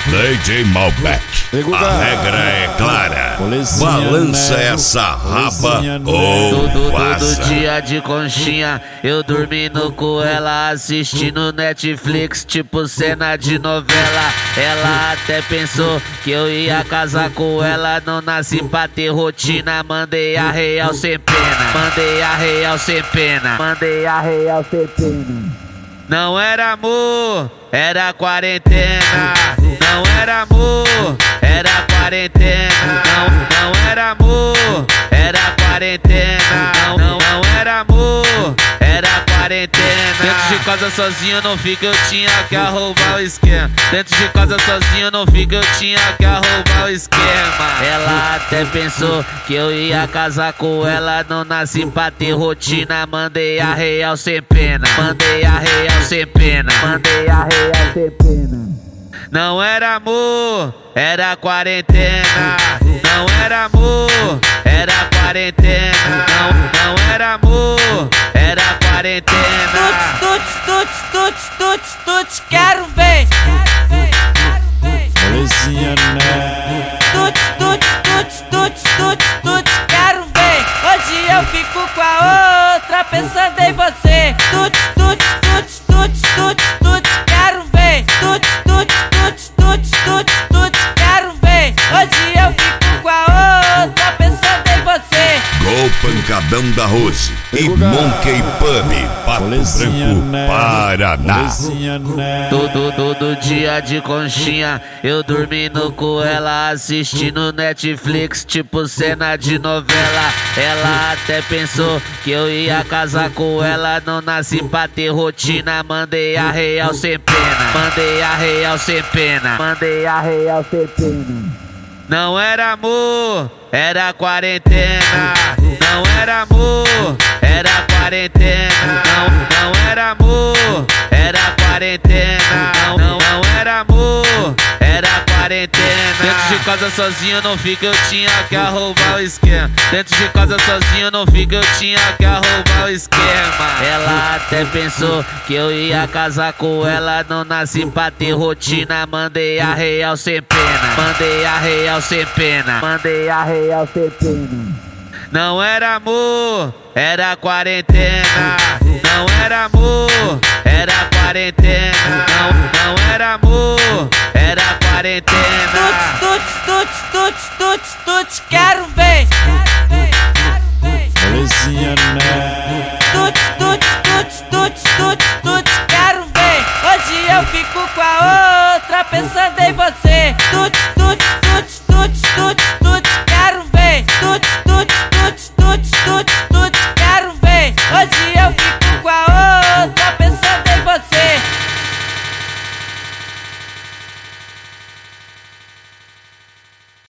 DJ Malbec. A regra é clara. Balança essa raba ou Todo dia de conchinha, eu dormindo com ela, assistindo Netflix, tipo cena de novela. Ela até pensou que eu ia casar com ela, não nasci pra ter rotina. Mandei a real sem pena, mandei a real sem pena, mandei a real sem pena. Não era amor, era quarentena. Não era amor, era quarentena. Não era amor, era quarentena. Não era amor, era quarentena. Dentro de casa sozinho não fica, eu tinha que arrumar o esquema. Dentro de casa sozinho não fica, eu tinha que arrumar o esquema. Ela até pensou que eu ia casar com ela, não nasci pra ter rotina. Mandei a real sem pena, mandei a real sem pena, mandei a real sem pena. Não era amor, era quarentena. Não era amor, era quarentena. Não era amor, era quarentena. Tuts, quero ver. Molezinha, né? Tuts, quero ver. Hoje eu fico com a outra pensando em você. Tuts, quero ver. Tuts, quero ver. Hoje eu fico com a outra pensando em você. Gol Pancadão da Rose e Monkey Pub, Pato Branco, Paraná. Todo dia de conchinha, eu dormindo com ela, assistindo Netflix, tipo cena de novela. Ela até pensou que eu ia casar com ela, não nasci pra ter rotina. Mandei a real sem pena, mandei a real sem pena, mandei a real sem pena. Não era amor, era quarentena. Não era amor, era quarentena. Não era amor, era quarentena. Não era amor, era quarentena. Dentro de casa sozinho não fica, eu tinha que arrumar o esquema. Dentro de casa sozinho não fica, eu tinha que arrumar o esquema. Ela até pensou que eu ia casar com ela, não nasci pra ter rotina. Mandei a real sem pena, mandei a real sem pena, mandei a real sem pena. Não era amor, era quarentena. Não era amor, era quarentena. Não era amor, era quarentena. Tuts, quero ver. Molezinha, né? Tuts, quero ver. Hoje eu fico com a outra pensando em você.